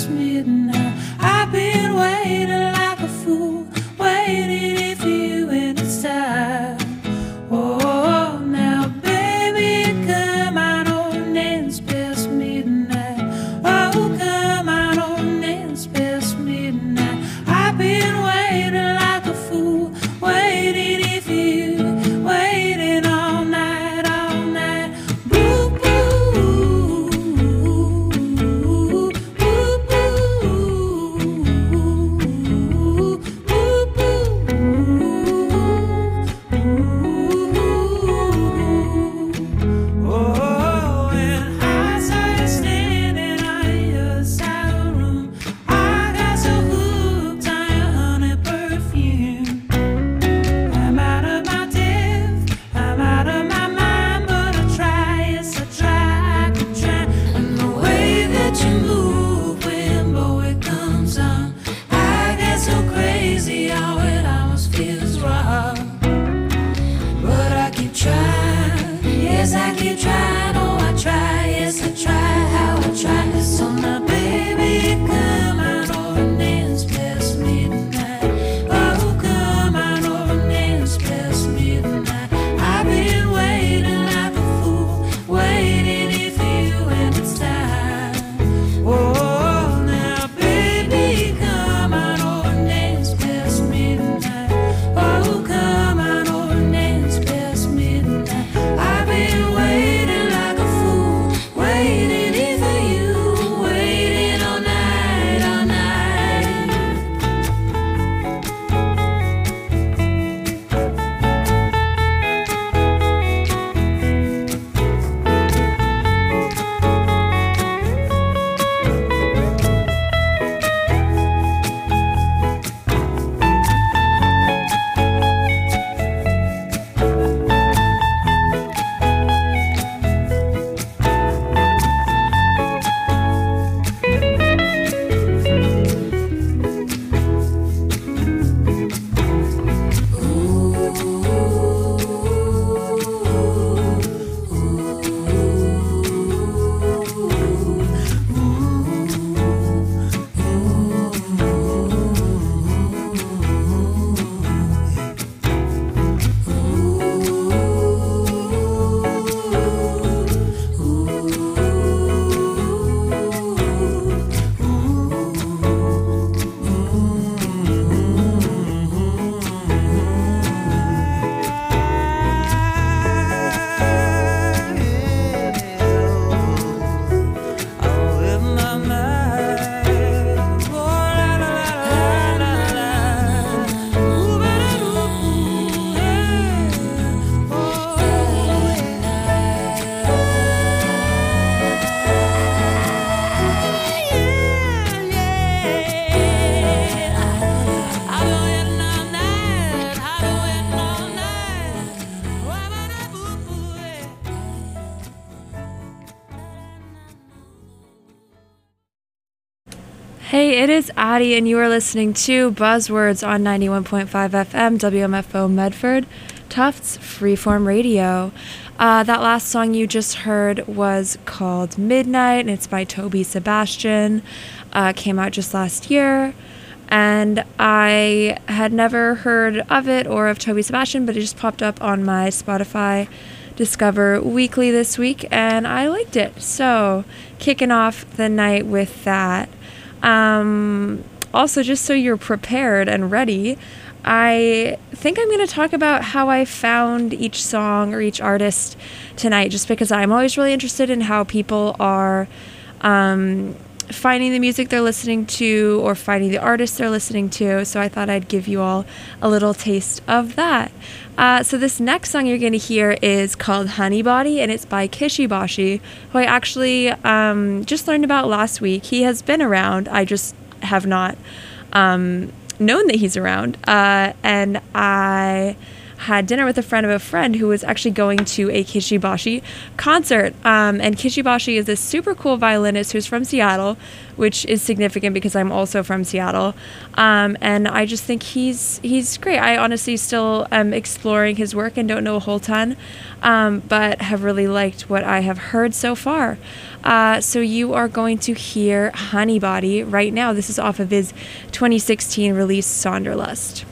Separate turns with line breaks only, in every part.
midnight. I've been waiting like a fool, waiting for you and it's time. Oh, now baby, come on on, it's past midnight. Oh, come on on, it's past midnight. I've been waiting like a fool, waiting for you, waiting all night, all night. Boo, boo, boo, boo, boo, boo. Oh, and I saw you standing on your side of the room. I got so hooked on your honey perfume. I'm out of my depth, I'm out of my mind, but I try, yes I try, I can try. And the way that you move when boy comes on, I get so crazy, oh it almost feels wrong. But I keep trying, yes I keep trying, oh I try, yes I try, how I try. So now baby, come on over and dance past midnight. Oh, come on over and dance past midnight. I've been waiting like a fool, waiting for you and it's time. Oh, now baby, come on over and dance past midnight. Oh, come on over and dance past midnight. I've been waiting like a fool, waiting for you, waiting all night, all night.
Hey, it is Addie, and you are listening to Buzzwords on 91.5 FM, WMFO Medford, Tufts Freeform Radio. That last song you just heard was called Midnight, and it's by Toby Sebastian. Came out just last year, and I had never heard of it or of Toby Sebastian, but it just popped up on my Spotify Discover Weekly this week, and I liked it. So, kicking off the night with that. Also, just so you're prepared and ready, I think I'm going to talk about how I found each song or each artist tonight, just because I'm always really interested in how people are finding the music they're listening to or finding the artists they're listening to. So I thought I'd give you all a little taste of that. So this next song you're going to hear is called Honeybody, and it's by Kishibashi, who I actually just learned about last week. He has been around. I just have not known that he's around. And I had dinner with a friend who was actually going to a Kishibashi concert. And Kishibashi is this super cool violinist who's from Seattle, which is significant because I'm also from Seattle. And I just think he's great. I honestly still am exploring his work and don't know a whole ton, but have really liked what I have heard so far. So you are going to hear Honeybody right now. This is off of his 2016 release, Sonderlust.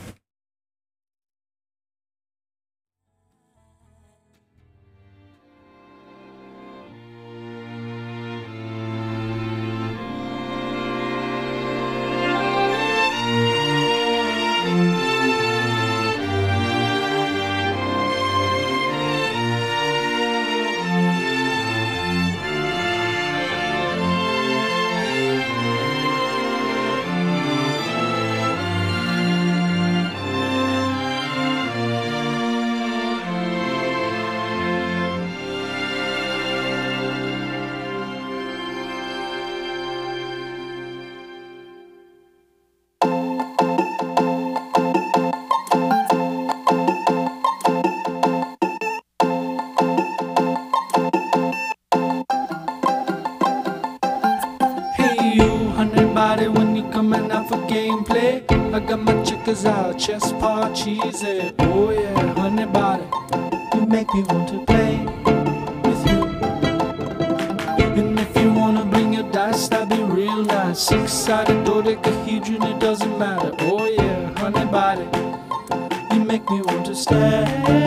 I got my checkers out, chest part cheesy. Oh yeah, honey body, you make me want to play with you. And if you wanna bring your dice, that'd be real nice. Six-sided dodecahedron, it doesn't matter. Oh yeah, honey body, you make me want to stay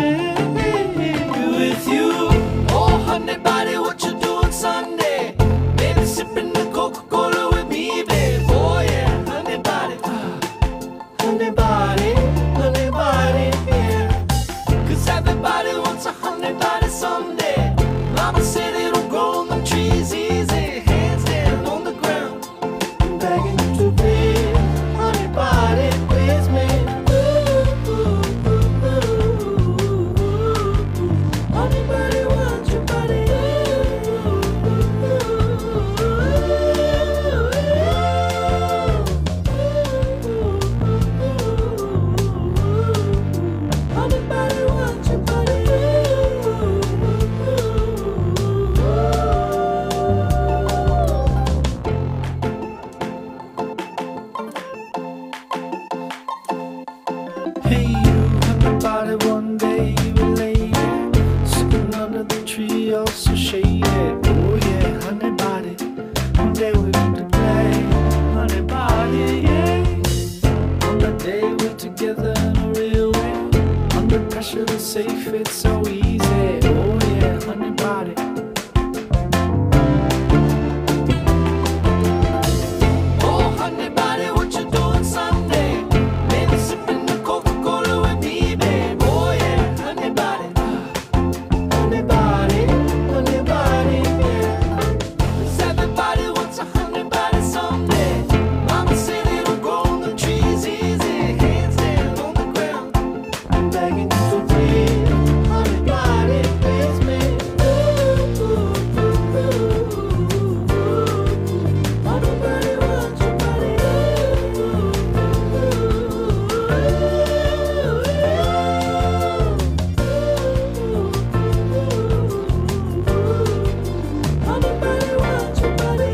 with you. Oh honey body, what you doing Sunday? Maybe sipping the Coca-Cola with me, babe. Oh yeah, honey body. Honey body, yeah. Cause everybody wants a honey body someday. Mama said it'll grow on the trees easy. Hands down on the ground, I'm begging you to please. Honey body, please me. Ooh, ooh, ooh, ooh, ooh, ooh. Honey body, want your body. Ooh, ooh, ooh, Anybody want your body? Hey you, everybody, one day you were late, sitting under the tree, also shaded. Oh yeah, honey body, one day we're going to play, honey body, yeah. On the day we're together in a real way, under pressure to safe, it's so easy. Oh yeah, honey body. Oh honey body, what you doing Sunday? Maybe sipping the Coca-Cola with me, babe. Oh yeah, honey body. Honey body, yeah. 'Cause everybody wants a honey body someday. Mama said it'll grow on the trees easy. Hands down on the ground, I'm begging you to please. Honey body, please me. Ooh, ooh, ooh, ooh, ooh, ooh. Honey body, want your body. Ooh, honey body, want your body.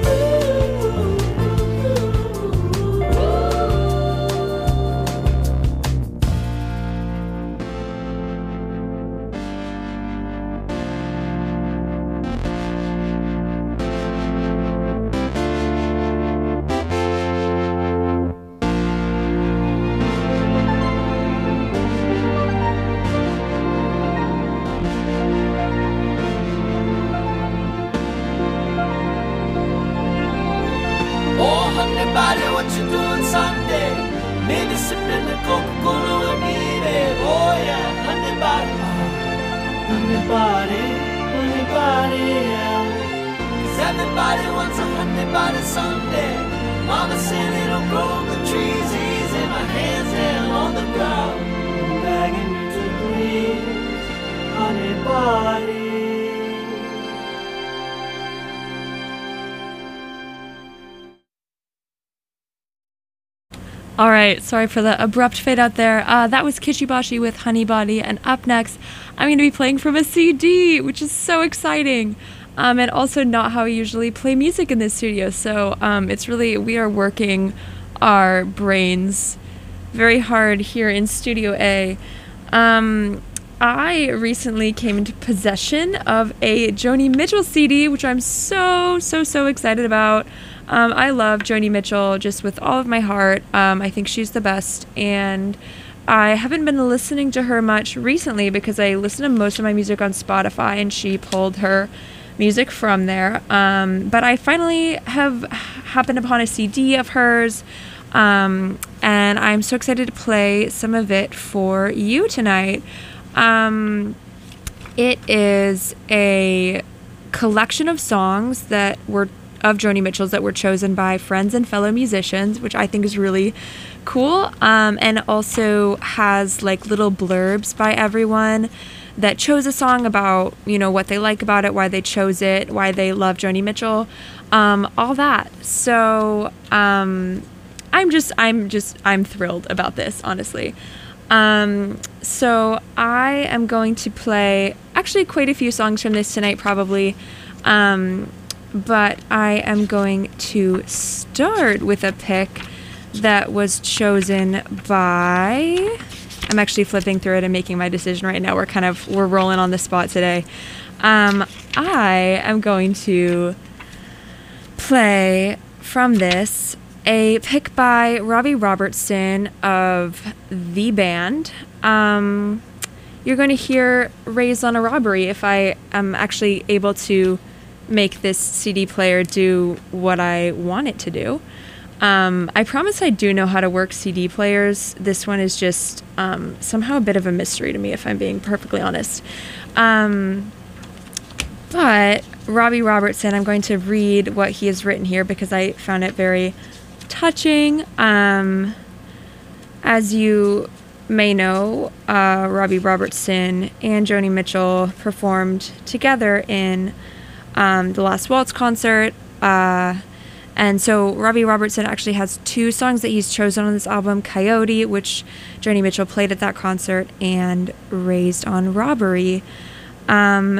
Oh, honey body, what you doing Sunday? Maybe sipping the Coca-Cola with me, babe. Oh yeah, honey body. Honey body, yeah. 'Cause everybody wants a honey body someday. Mama said it'll grow on the trees easy. My hands down on the ground, I'm begging you to please. Honey body.
All right, sorry for the abrupt fade out there. That was Kishibashi with Honey Body, and up next, I'm going to be playing from a CD, which is so exciting. And also not how I usually play music in this studio. So it's really, we are working our brains very hard here in Studio A. I recently came into possession of a Joni Mitchell CD, which I'm so excited about. I love Joni Mitchell just with all of my heart. I think she's the best, and I haven't been listening to her much recently because I listen to most of my music on Spotify, and she pulled her music from there. But I finally have happened upon a CD of hers, and I'm so excited to play some of it for you tonight. It is a collection of songs that were of Joni Mitchell's that were chosen by friends and fellow musicians, which I think is really cool. And also has like little blurbs by everyone that chose a song about, you know, what they like about it, why they chose it, why they love Joni Mitchell, all that. So, I'm thrilled about this, honestly. So I am going to play actually quite a few songs from this tonight, probably. But I am going to start with a pick that was chosen by... I'm actually flipping through it and making my decision right now. We're rolling on the spot today. I am going to play from this a pick by Robbie Robertson of The Band. You're going to hear Raised on a Robbery if I am actually able to make this CD player do what I want it to do. I promise I do know how to work CD players. This one is just somehow a bit of a mystery to me, if I'm being perfectly honest. But Robbie Robertson, I'm going to read what he has written here because I found it very touching. As you may know, Robbie Robertson and Joni Mitchell performed together in the Last Waltz concert. And so Robbie Robertson actually has two songs that he's chosen on this album, Coyote, which Joni Mitchell played at that concert, and Raised on Robbery. And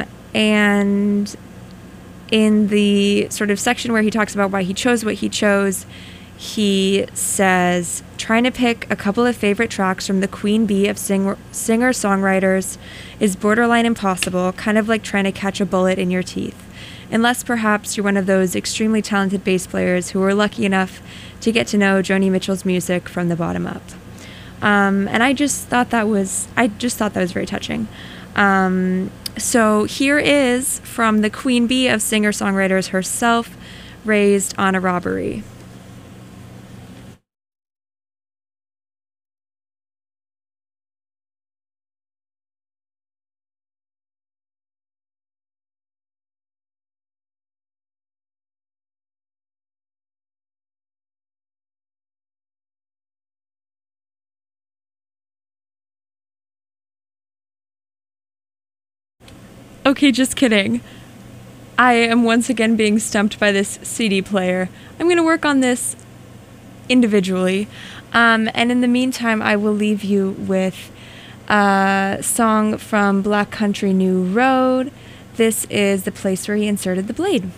in the sort of section where he talks about why he chose what he chose, he says, trying to pick a couple of favorite tracks from the queen bee of singer-songwriters is borderline impossible, kind of like trying to catch a bullet in your teeth. Unless perhaps you're one of those extremely talented bass players who were lucky enough to get to know Joni Mitchell's music from the bottom up. And I just thought that was very touching. So here is from the queen bee of singer-songwriters herself, Raised on a Robbery. Okay, just kidding. I am once again being stumped by this CD player. I'm going to work on this individually. And in the meantime, I will leave you with a song from Black Country New Road. This is The Place Where He Inserted the Blade.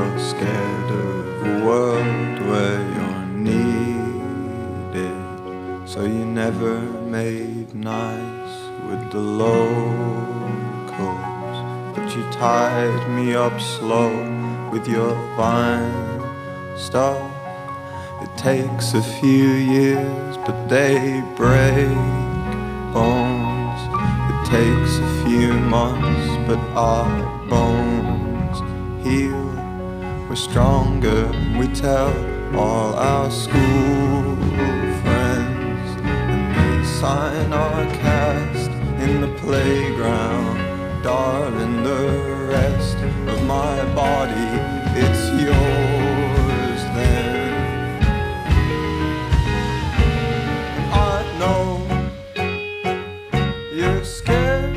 you're scared of a world where you're needed. So you never made nice with the locals, but you tied me up slow with your vine stuff. It takes a few years, but they break bones. It takes a few months, but our bones heal. We're stronger, we tell all our school friends, and they sign our cast in the playground. Darling, the rest of my body, it's yours then. I know you're scared.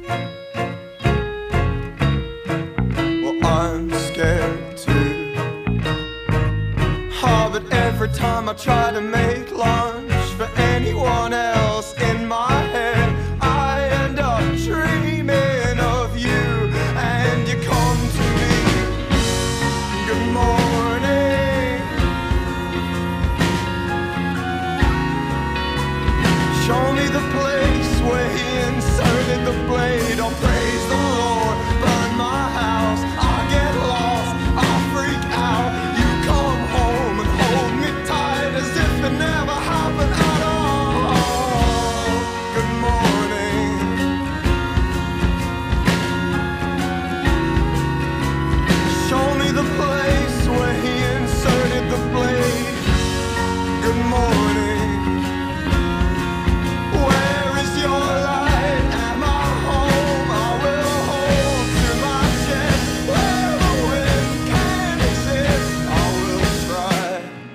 Well, I'm scared too. Oh, but every time I try to make lunch for anyone else in my head, I end up dreaming of you, and you come to me. Good morning. Show me the place where he inserted the blade. Oh, praise the Lord, burn my house. I get lost, I freak out. You come home and hold me tight as if it never happened at all. Good morning. Show me the place where he inserted the blade. Good morning. Where is your light? Am I home? I will hold to my chest. Where the wind can exist, I will try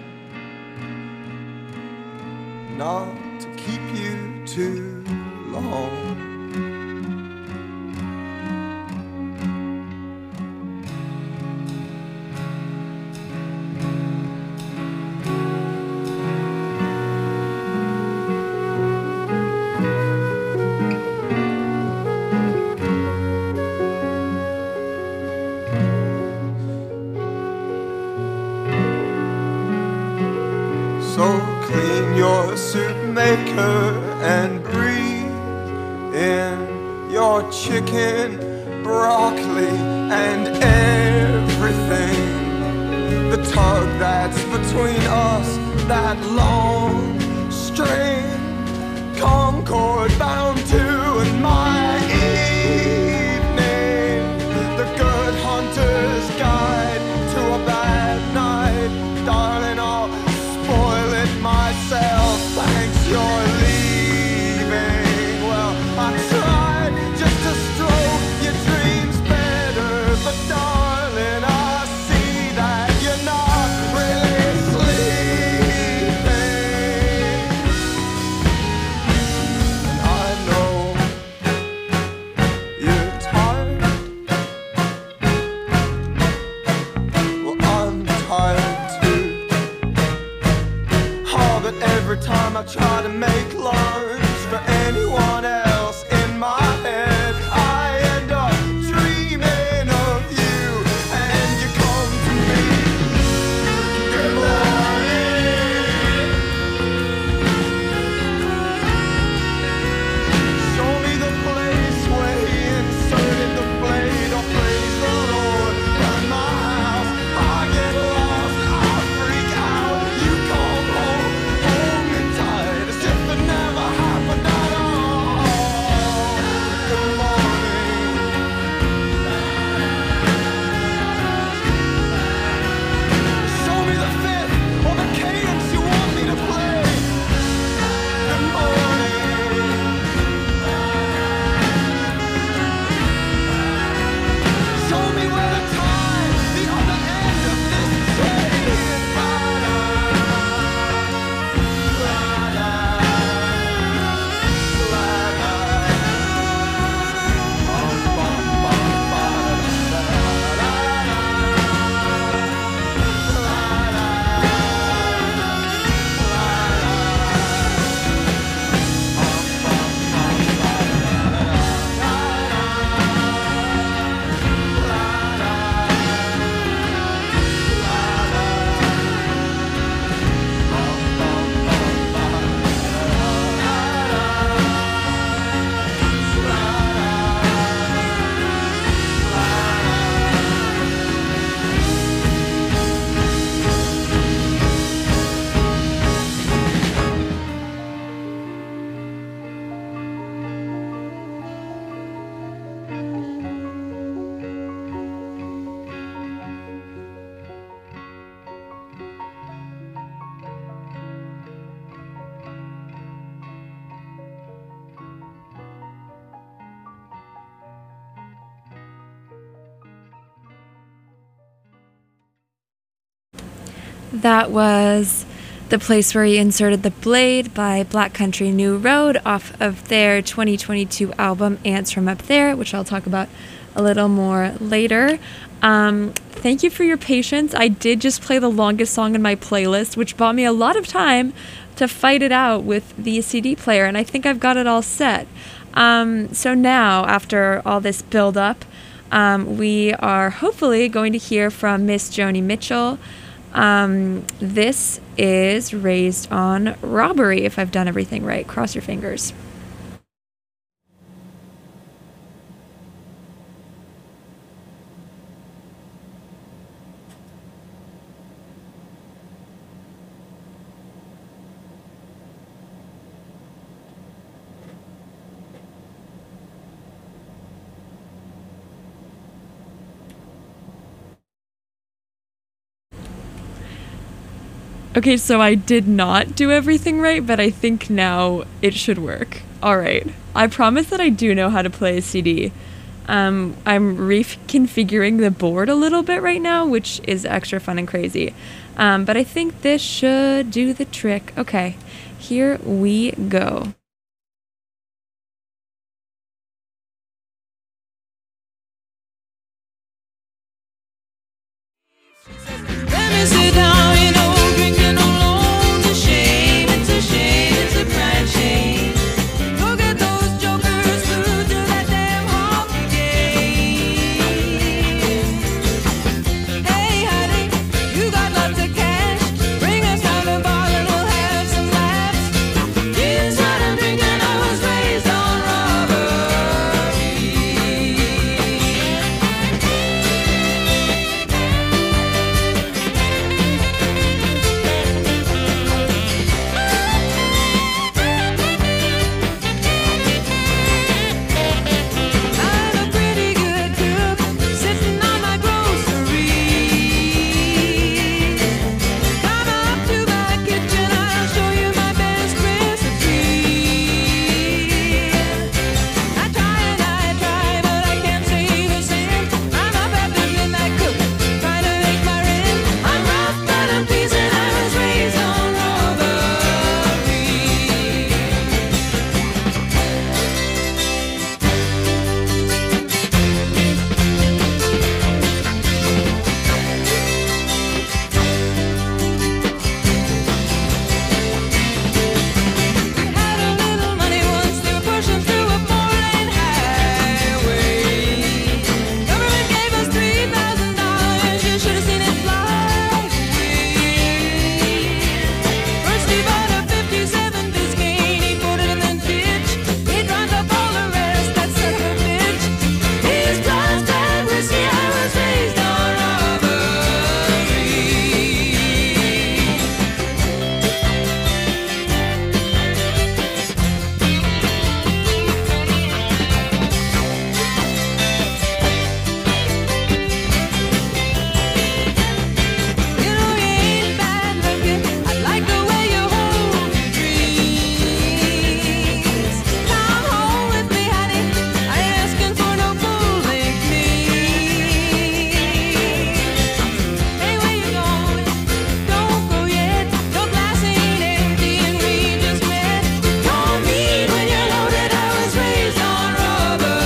not to keep you too long. So clean your soup maker and breathe in your chicken, broccoli, and everything. The tug that's between us, that long string, Concord bound to, and my evening, the good hunter's guide to a bad night. Darling, I'll spoil it myself. Thanks, you're leaving. Well, I tried just to stroke your dreams better, but darling, I see that you're not really sleeping. And I
That was The Place Where He Inserted the Blade by Black Country New Road off of their 2022 album Ants From Up There, which I'll talk about a little more later. Thank you for your patience. I did just play the longest song in my playlist, which bought me a lot of time to fight it out with the CD player, and I think I've got it all set. So now, after all this build-up, we are hopefully going to hear from Miss Joni Mitchell. This is Raised on Robbery, if I've done everything right. Cross your fingers. Okay, so I did not do everything right, but I think now it should work. All right. I promise that I do know how to play a CD. I'm reconfiguring the board a little bit right now, which is extra fun and crazy. But I think this should do the trick. Okay, here we go.
Let me sit down, you know, drinking alone. It's a shame, it's a shame, it's a crying shame. Look at those jokers through to that damn hockey game. Hey, honey, you got lots of cash. Bring us down the bar and we'll have some laughs. Here's what I'm drinking, I was raised on robbery. I'm a pretty good cook, sitting on my groceries. Come up to my kitchen, I'll show you my best recipe. I try, but I can't save a cent. I'm up at the midnight cook, trying to make my rent. I'm rough, but I'm decent, I was raised on robbery. We had a little money once, they were pushing through a four-lane highway. Government gave us $3,000, you should have seen it fly away. First he bought a '57 Biscayne, he put it in the ditch. He drowned up all the rest, that son of a bitch. He's plus bad whiskey, I was raised on robbery. You know you ain't bad looking, I like the way you hold your dreams. Come home with me, honey, I ain't asking for no full-length meat. Hey, where you going? Don't go yet, your glass ain't empty and we just met. Don't mean when you're loaded, I was raised on robbery.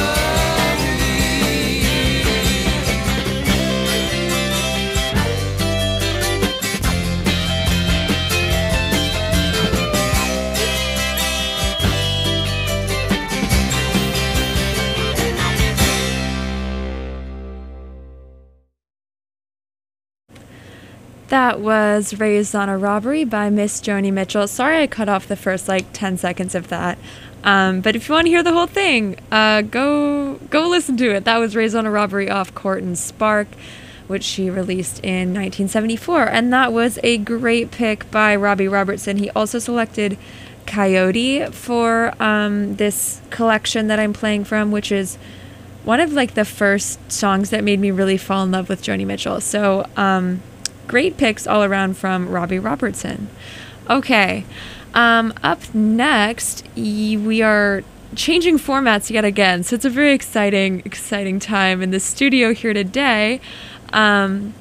That was Raised on a Robbery by Miss Joni Mitchell. Sorry I cut off the first 10 seconds of that. But if you want to hear the whole thing, go listen to it. That was Raised on a Robbery off Court and Spark, which she released in 1974. And that was a great pick by Robbie Robertson. He also selected Coyote for this collection that I'm playing from, which is one of the first songs that made me really fall in love with Joni Mitchell. So great picks all around from Robbie Robertson. Okay, up next, we are changing formats yet again. So it's a very exciting time in the studio here today.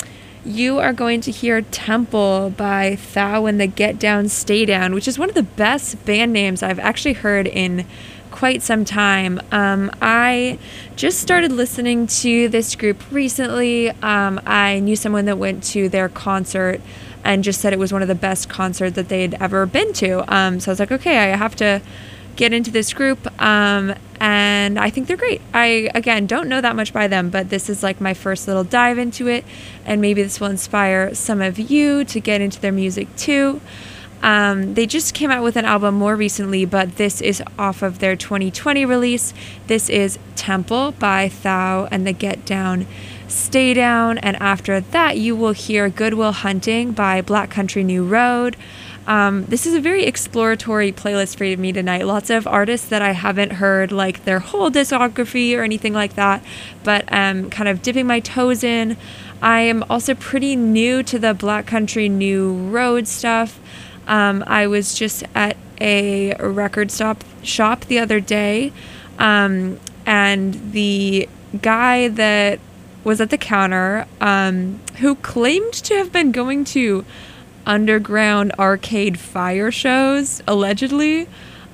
you are going to hear Temple by Thou and the Get Down, Stay Down, which is one of the best band names I've actually heard in quite some time. I just started listening to this group recently. I knew someone that went to their concert and just said it was one of the best concerts that they'd ever been to. So I was like, okay, I have to get into this group. And I think they're great. I, again, don't know that much by them, but this is like my first little dive into it. And maybe this will inspire some of you to get into their music too. They just came out with an album more recently, but this is off of their 2020 release. This is Temple by Thou and the Get Down, Stay Down. And after that, you will hear Good Will Hunting by Black Country New Road. This is a very exploratory playlist for me tonight. Lots of artists that I haven't heard like their whole discography or anything like that, but kind of dipping my toes in. I am also pretty new to the Black Country New Road stuff. I was just at a record shop the other day, and the guy that was at the counter, who claimed to have been going to underground Arcade Fire shows, allegedly,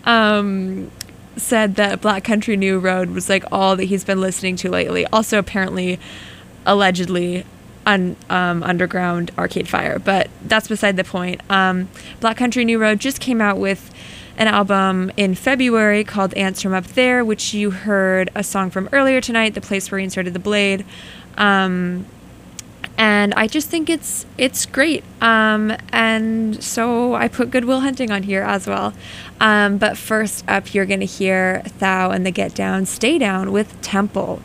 said that Black Country New Road was like all that he's been listening to lately. Also, apparently, allegedly, underground Arcade Fire, but that's beside the point. Black Country New Road just came out with an album in February called Ants From Up There, which you heard a song from earlier tonight, The Place Where He Inserted the Blade. And I just think it's great. And so I put Good Will Hunting on here as well. But first up, you're going to hear Thou and the Get Down, Stay Down with Temple.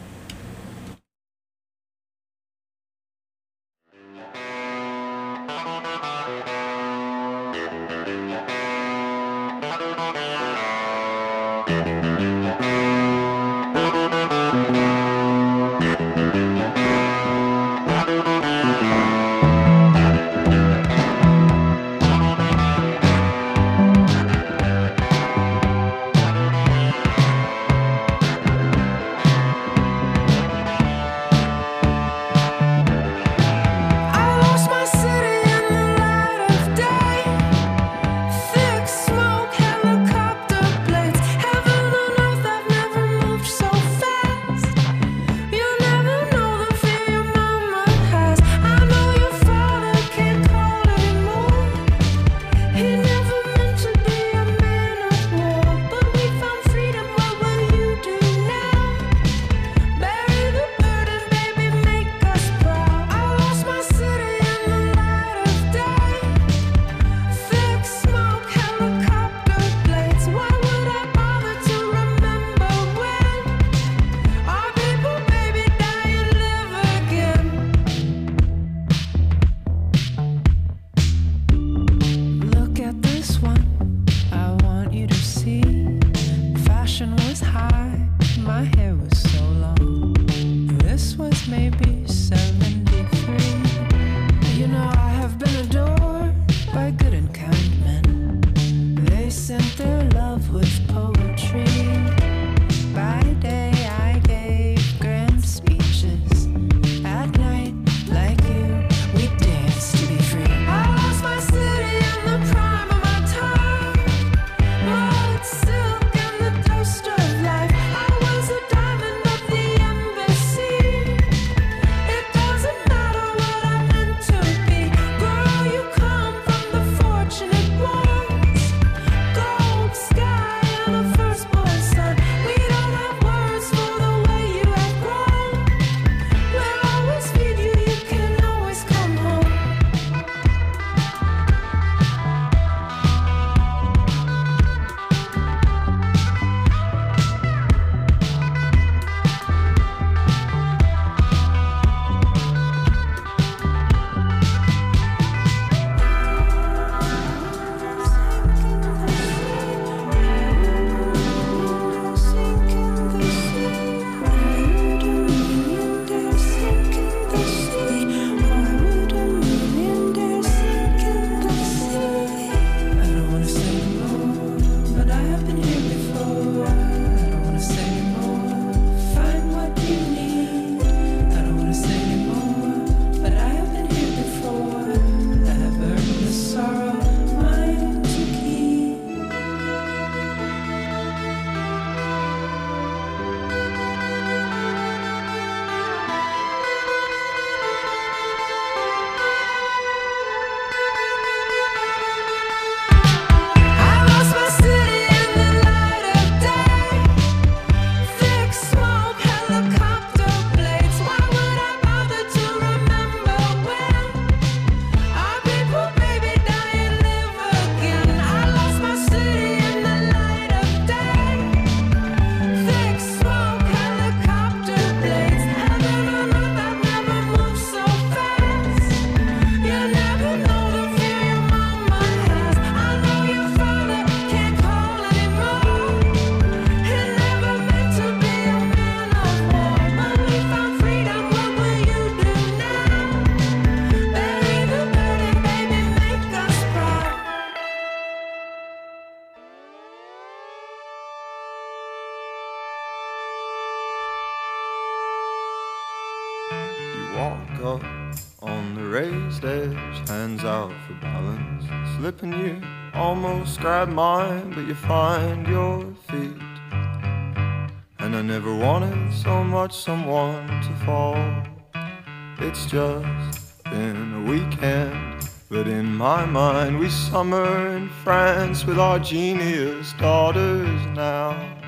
walk up on the raised edge, hands out for balance, slipping you almost grab mine, but you find your feet. And I never wanted so much someone to fall. It's just been a weekend, but in my mind we summer in France with our genius daughters now.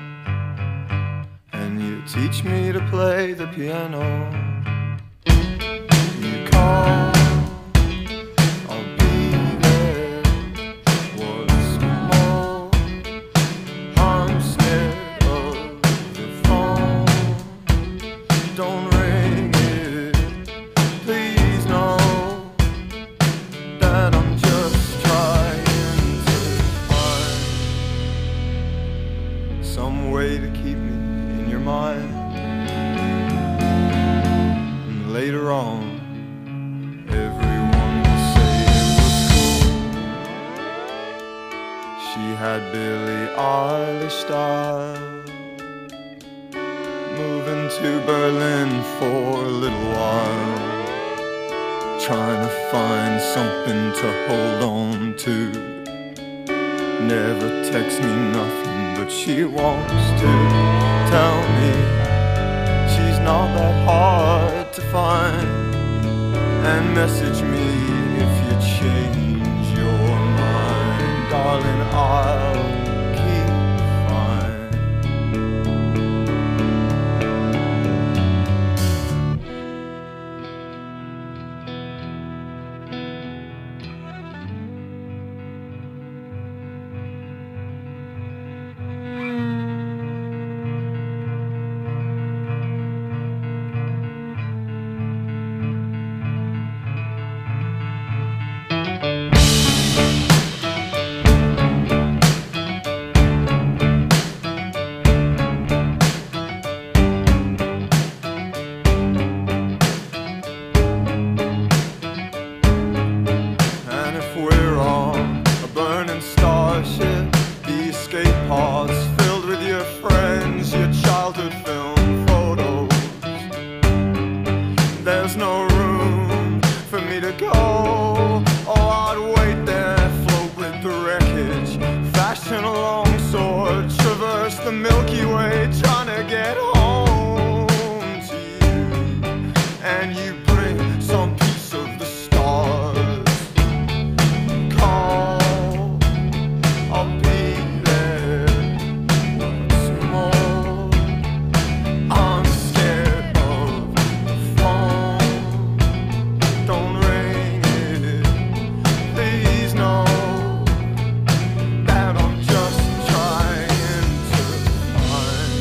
And you teach me to play the piano. You call, I'll be there. What's more, I'm scared of the phone. Don't ring it, please know that I'm just trying to find some way to keep me in your mind. And later on, everyone will say it was cool. She had Billie Eilish style, moving to Berlin for a little while, trying to find something to hold on to. Never texts me nothing, but she wants to tell me she's not that hard to find. And message me if you change your mind, darling, I'll keep fine. And if we're on a burning starship, the escape pods filled with your friends, your childhood film photos, there's no room for me to go. Oh, I'd wait there, float with the wreckage, fashion a long sword, traverse the Milky Way, trying to get home to you. And you bring some piece of the stars. Call, I'll be there. Once more, I'm scared of the phone. Don't ring it, please know that I'm just trying to find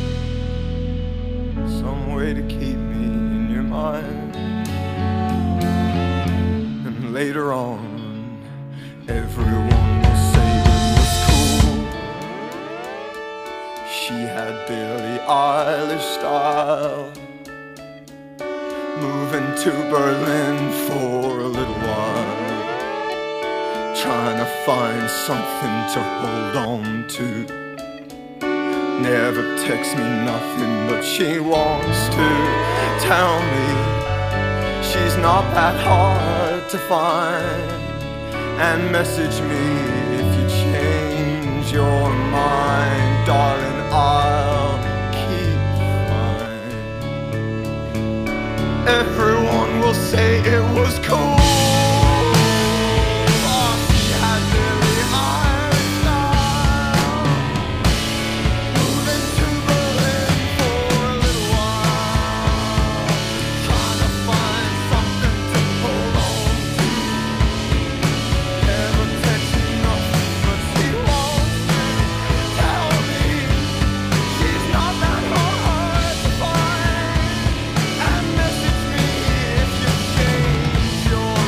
some way to keep me in your mind. And later on, everyone will say it was cool. She had Billie Eilish style, moving to Berlin for a little while, trying to find something to hold on to. Never texts me nothing, but she wants to tell me she's not that hard to find. And message me if you change your mind, darling, I'll keep fine. Everyone will say it was cool. Oh, she had Billie Eilish style, moving to Berlin for a little while, trying to find something to hold on to. Never text me nothing, but she wants to tell me she's not that hard to find. And message me if you change your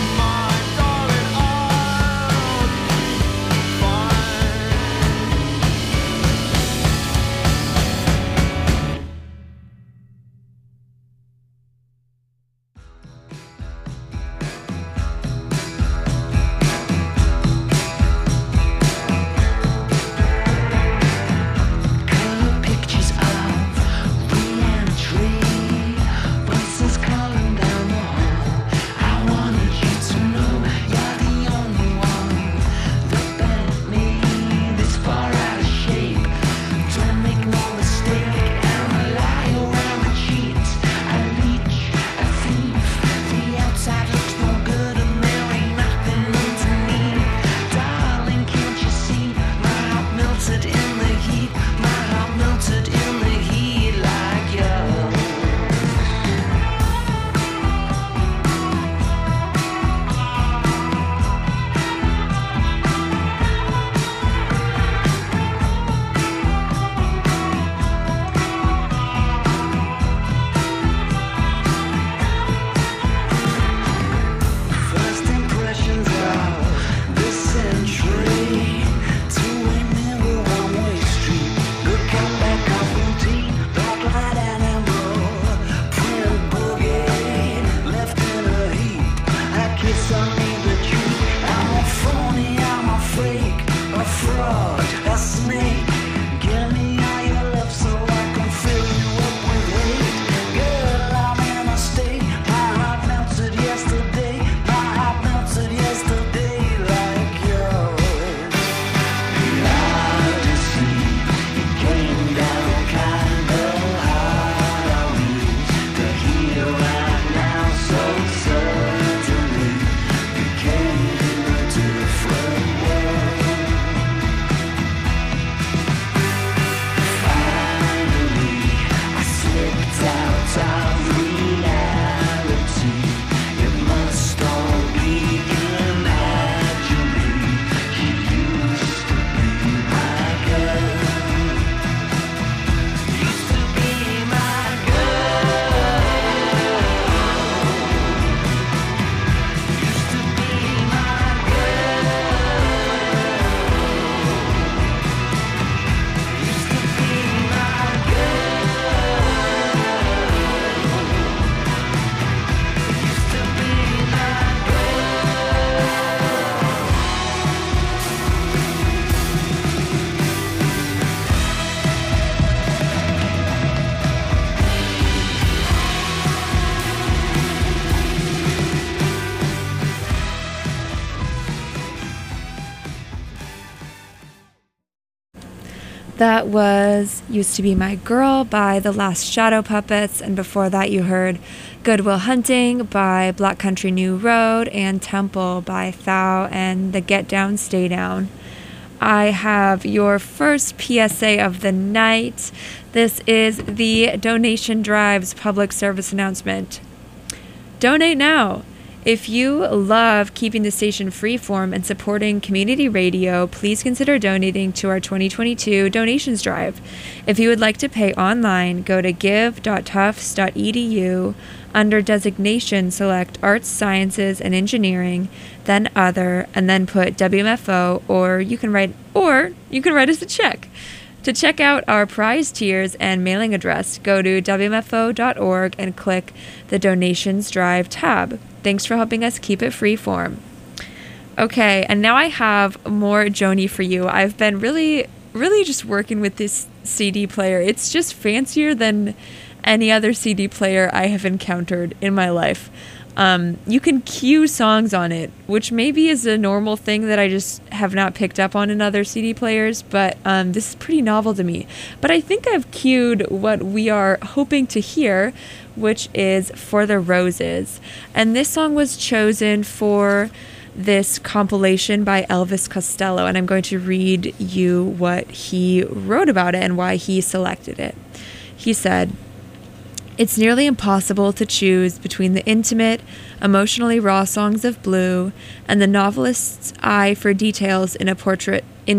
That was Used to Be My Girl by The Last Shadow Puppets, and before that you heard Good Will Hunting by Black Country New Road and Temple by Thou and the Get Down Stay Down. I have your first PSA of the night. This is the Donation Drive's public service announcement. Donate now. If you love keeping the station freeform and supporting community radio, please consider donating to our 2022 Donations Drive. If you would like to pay online, go to give.tufts.edu. Under designation, select Arts, Sciences, and Engineering, then Other, and then put WMFO, or you can write us a check. To check out our prize tiers and mailing address, go to WMFO.org and click the Donations Drive tab. Thanks for helping us keep it freeform. Okay, and now I have more Joni for you. I've been really just working with this CD player. It's just fancier than any other CD player I have encountered in my life. You can cue songs on it, which maybe is a normal thing that I just have not picked up on in other CD players, but this is pretty novel to me. But I think I've cued what we are hoping to hear, which is For the Roses. And this song was chosen for this compilation by Elvis Costello, and I'm going to read you what he wrote about it and why he selected it. He said, "It's nearly impossible to choose between the intimate, emotionally raw songs of Blue and the novelist's eye for details in a portrait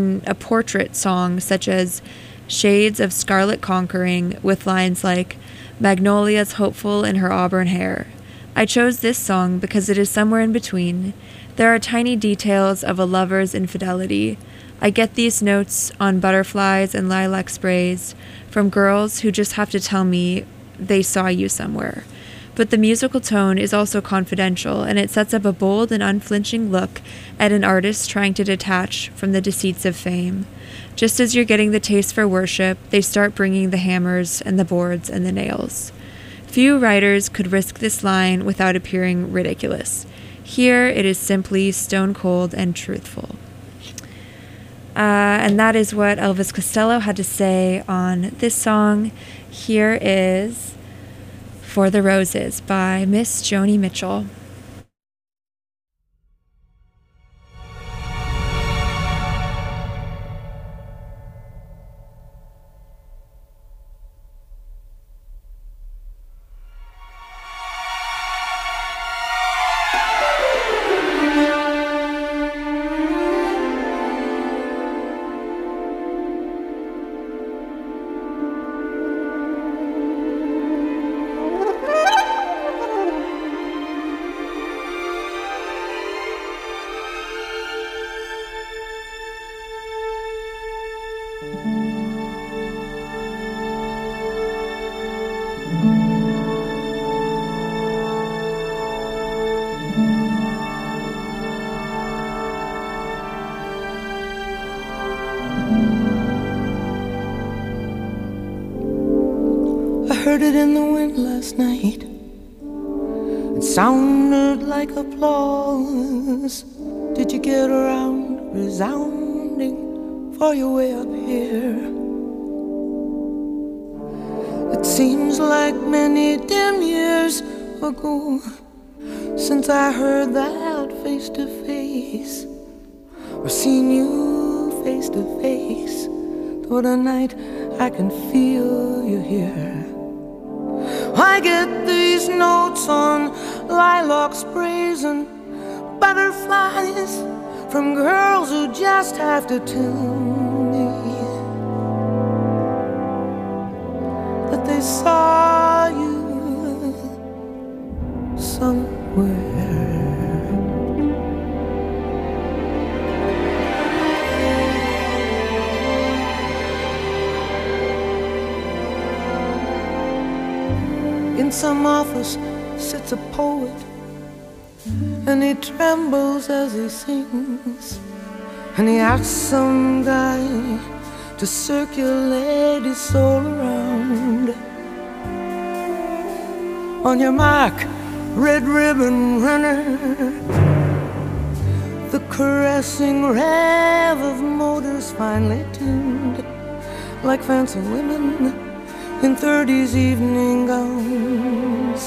song such as Shades of Scarlet Conquering, with lines like, 'Magnolia's hopeful in her auburn hair.' I chose this song because it is somewhere in between. There are tiny details of a lover's infidelity. I get these notes on butterflies and lilac sprays from girls who just have to tell me they saw you somewhere. But the musical tone is also confidential, and it sets up a bold and unflinching look at an artist trying to detach from the deceits of fame. Just as you're getting the taste for worship, they start bringing the hammers and the boards and the nails. Few writers could risk this line without appearing ridiculous. Here it is simply stone cold and truthful." And that is what Elvis Costello had to say on this song. Here is For the Roses by Miss Joni Mitchell.
Heard it in the wind last night. It sounded like applause. Did you get around resounding for your way up here? It seems like many dim years ago since I heard that face to face, or seen you face to face. Though tonight I can feel you here. I get these notes on lilac sprays and butterflies from girls who just have to tell me that they saw you somewhere. In some office sits a poet, and he trembles as he sings, and he asks some guy to circulate his soul around. On your mark, red ribbon runner, the caressing rev of motors finely tuned.
like fancy women in 30s evening gowns.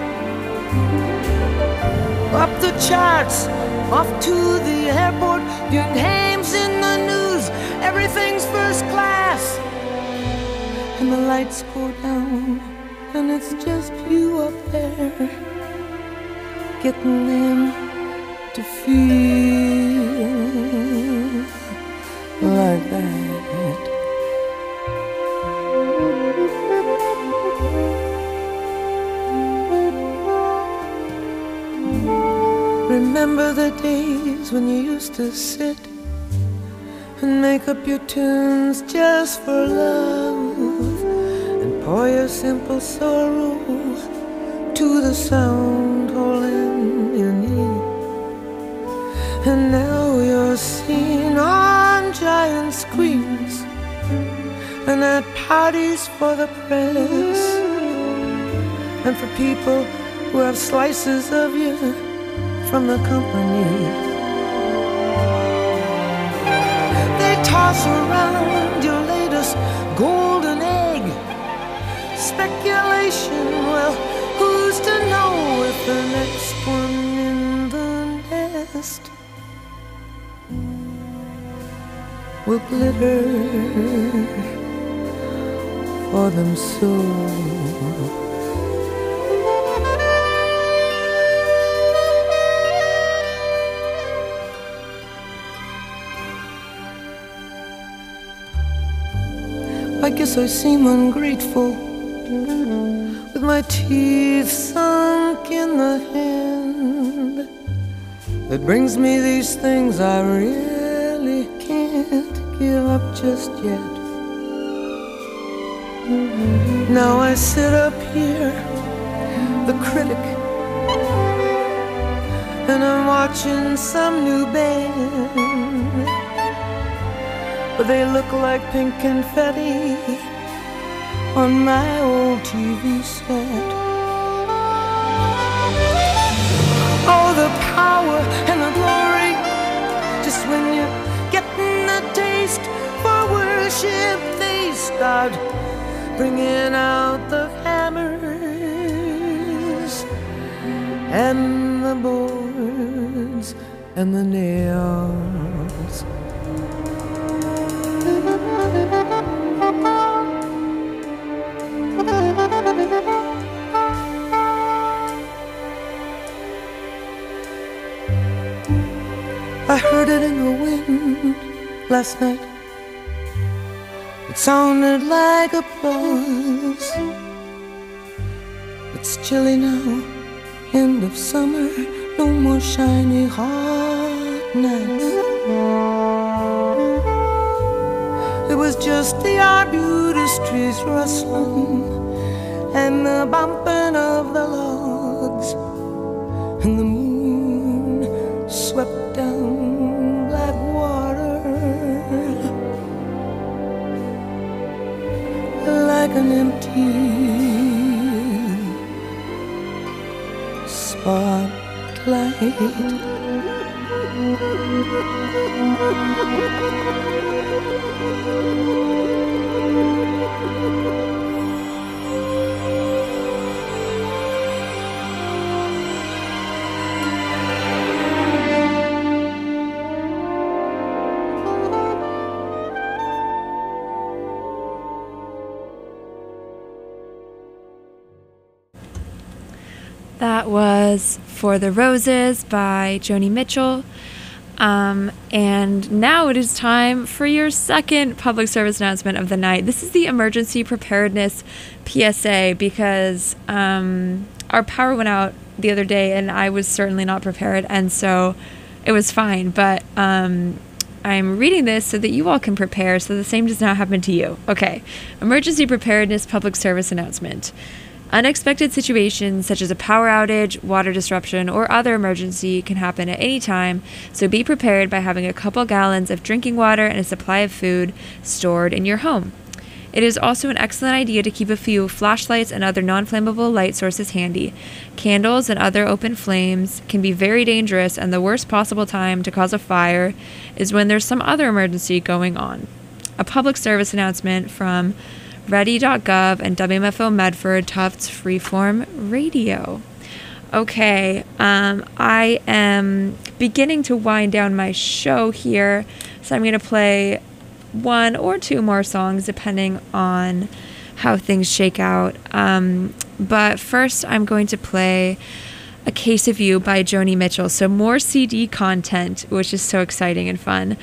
Up the charts, off to the airport, Guggenheim's in the news, everything's first class. And the lights go down, and it's just you up there, getting them to feel like that. Remember the days when you used to sit and make up your tunes just for love and pour your simple sorrow to the sound hole in your knee. And now you're seen on giant screens and at parties for the press and for people who have slices of you from the company. They toss around your latest golden egg speculation. Well, who's to know if the next one in the nest will glitter for them so. I guess I seem ungrateful with my teeth sunk in the hand that brings me these things I really can't give up just yet. Now I sit up here, the critic, and I'm watching some new band, but they look like pink confetti on my old TV set. Oh, the power and the glory, just when you're getting a taste for worship, they start bringing out the hammers and the boards and the nails. I heard it in the wind last night. It sounded like applause. It's chilly now, end of summer, no more shiny hot nights. It was just the arbutus trees rustling and the bumping of the logs, and the moon swept down black water like an empty spotlight.
That was For the Roses by Joni Mitchell. And now it is time for your second public service announcement of the night. This is the emergency preparedness PSA because our power went out the other day and I was certainly not prepared, and so it was fine. But I'm reading this so that you all can prepare so the same does not happen to you. Okay, emergency preparedness public service announcement. Unexpected situations such as a power outage, water disruption, or other emergency can happen at any time, so be prepared by having a couple gallons of drinking water and a supply of food stored in your home. It is also an excellent idea to keep a few flashlights and other non-flammable light sources handy. Candles and other open flames can be very dangerous, and the worst possible time to cause a fire is when there's some other emergency going on. a public service announcement from Ready.gov and WMFO Medford Tufts Freeform Radio. Okay, I am beginning to wind down my show here, so I'm going to play one or two more songs depending on how things shake out. But first, I'm going to play A Case of You by Joni Mitchell. So more CD content, which is so exciting and fun.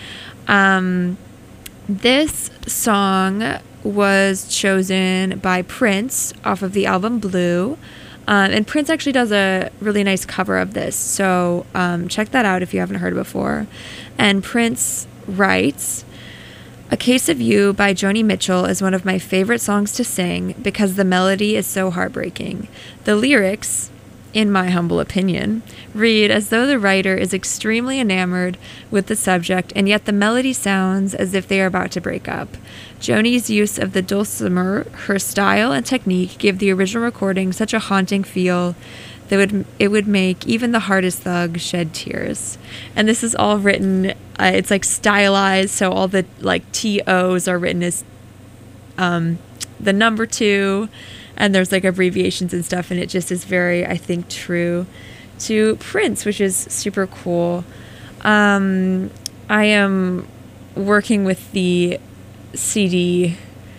This song was chosen by Prince off of the album Blue. And Prince actually does a really nice cover of this. So check that out if you haven't heard it before. And Prince writes, A Case of You by Joni Mitchell is one of my favorite songs to sing because the melody is so heartbreaking. The lyrics, in my humble opinion, read as though the writer is extremely enamored with the subject, and yet the melody sounds as if they are about to break up. Joni's use of the dulcimer, her style and technique give the original recording such a haunting feel that it would make even the hardest thug shed tears. And this is all written, it's like stylized, so all the like TOs are written as the number 2, and there's like abbreviations and stuff, and it just is very, I think, true to Prince, which is super cool. I am working with the CD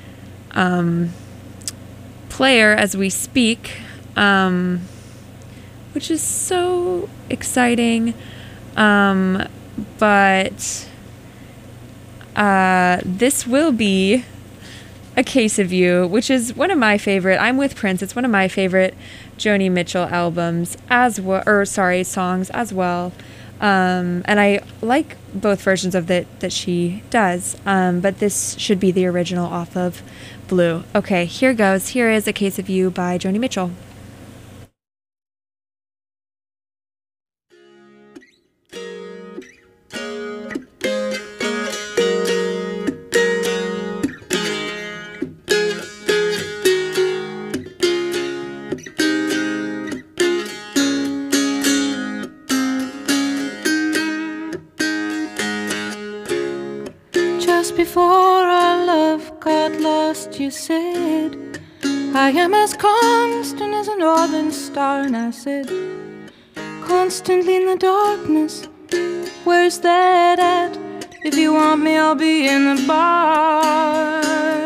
player as we speak, which is so exciting. But this will be A Case of You, which is one of my favorite. I'm with Prince. It's one of my favorite Joni Mitchell albums songs as well. And I like both versions of that she does. But this should be the original off of Blue. Okay, here goes. Here is A Case of You by Joni Mitchell.
Before our love got lost, you said, I am as constant as a northern star. And I said, constantly in the darkness, where's that at? If you want me, I'll be in the bar.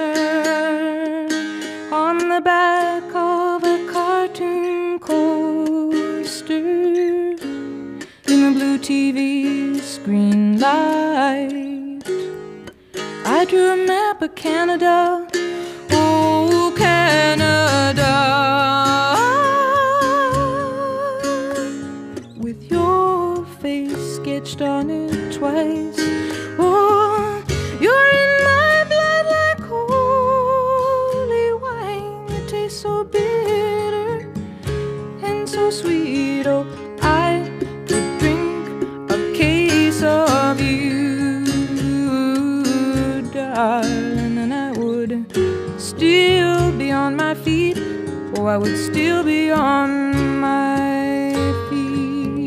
On the back of a cartoon coaster, in the blue TV screen light, I drew a map of Canada, oh Canada, with your face sketched on it twice. Oh, you're in my blood like holy wine. It tastes so bitter and so sweet. Oh, I could drink a case of you, darling, and I would still be on my feet. Oh, I would still be on my feet.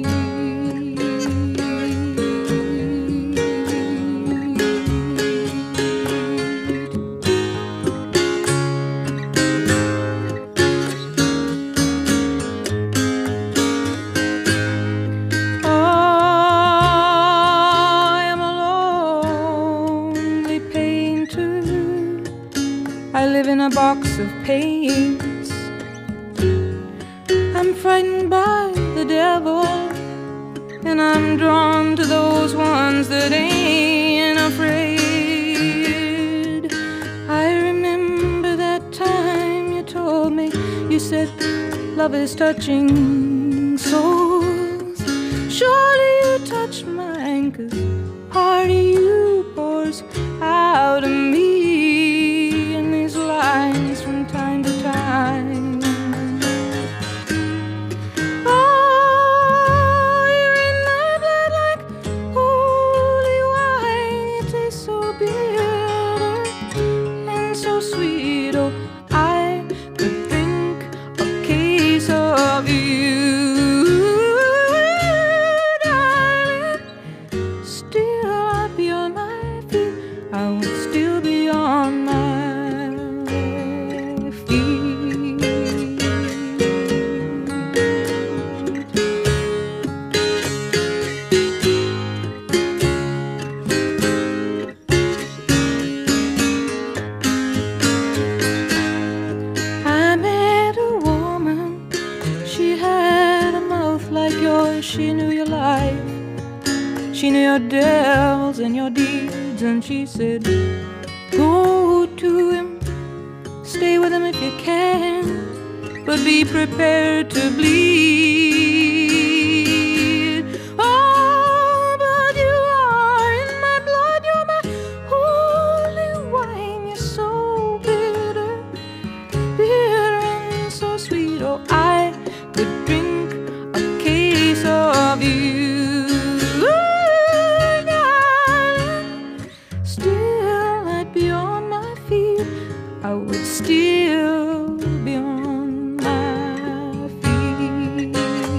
A box of paints. I'm frightened by the devil, and I'm drawn to those ones that ain't afraid. I remember that time you told me, you said love is touching souls. Surely you touched mine, 'cause part of you pours out of me lines from time to time. Oh, you're in my blood like holy wine. It tastes so bitter and so sweet. Oh, I could drink a case of you, darling. Still I'd be on my feet. I would still be she knew your life. She knew your devils and your deeds, and she said, go to him, stay with him if you can, but be prepared to bleed. Oh, but you are in my blood, you're my holy wine. You're so bitter, bitter and so sweet. Oh, I could drink a case of you. Still I'd be on my feet. I would still be on my feet.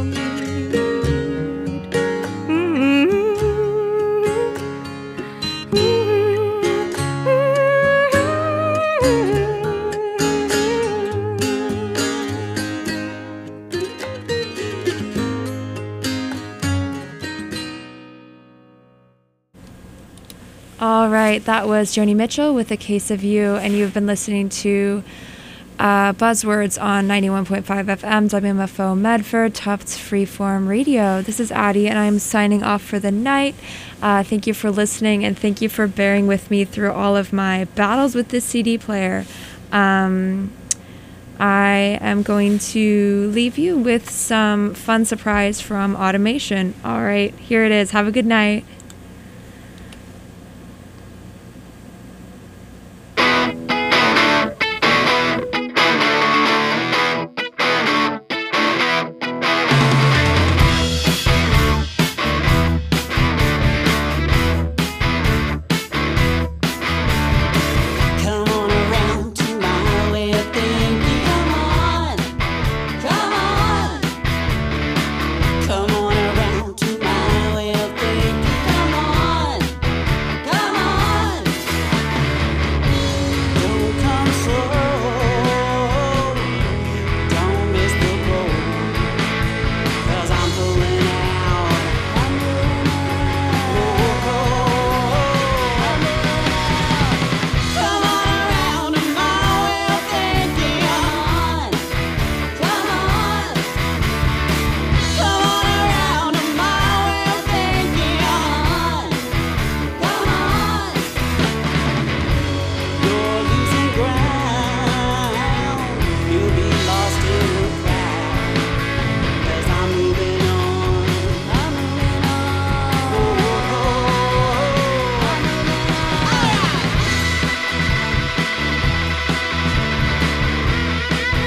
All right, that was Joni Mitchell with A Case of You, and you've been listening to Buzzwords on 91.5 FM, WMFO Medford, Tufts Freeform Radio. This is Addie, and I'm signing off for the night. Thank you for listening, and thank you for bearing with me through all of my battles with this CD player. I am going to leave you with some fun surprise from Automation. All right, here it is. Have a good night.